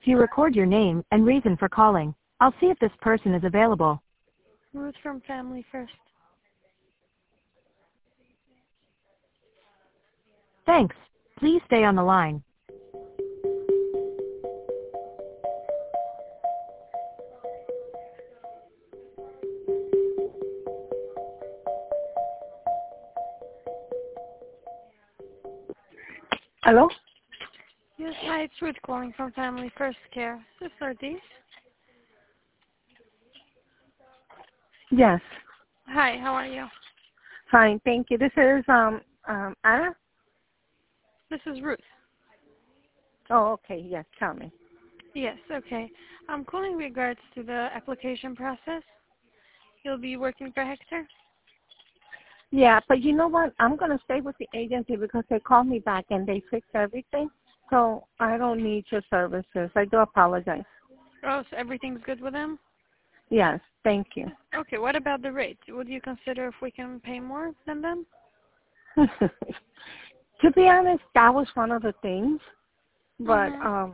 you record your name and reason for calling, I'll see if this person is available. Ruth from Family First. Thanks. Please stay on the line. Hello? Yes, hi, it's Ruth calling from Family First Care. This is Ortiz. Yes. Hi, how are you? Fine, thank you. This is Anna? This is Ruth. Oh, okay. Yes, tell me. Yes, okay. I'm calling in regards to the application process. You'll be working for Hector? Yeah, but you know what? I'm going to stay with the agency because they called me back and they fixed everything. So I don't need your services. I do apologize. Oh, so everything's good with them? Yes, thank you. Okay, what about the rate? Would you consider if we can pay more than them? To be honest, that was one of the things. But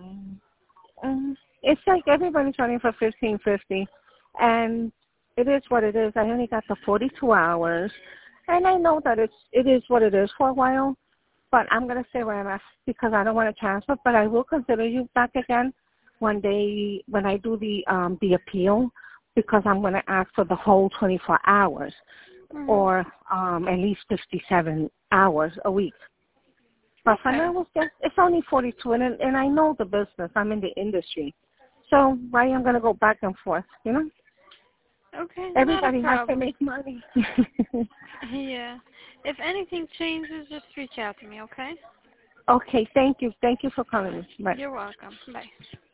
it's like everybody's running for $15.50, and it is what it is. I only got the 42 hours, and I know that it is what it is for a while. But I'm gonna stay where I'm at because I don't want to transfer. But I will consider you back again when I do the appeal, because I'm gonna ask for the whole 24 hours, or at least 57 hours a week. But for now, it's only 42, and I know the business. I'm in the industry. So why I'm going to go back and forth, you know? Okay, everybody not a has to problem. make money. Yeah. If anything changes, just reach out to me, okay? Okay, thank you. Thank you for calling me. Bye. You're welcome. Bye.